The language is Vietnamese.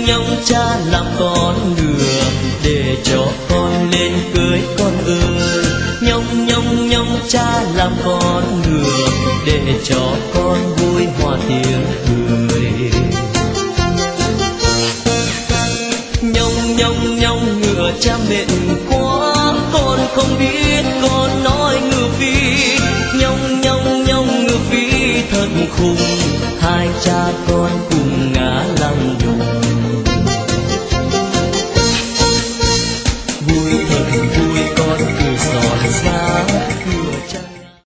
nhông cha làm con ngựa để cho con lên cưới con ơi. Nhông nhông nhông cha làm con ngựa để cho con vui hòa tiếng cười. Nhông nhông nhông ngựa cha mệt quá, con không biết con nói ngựa phi. Nhông nhông nhông ngựa phi thật khùng, hai cha con cùng ngã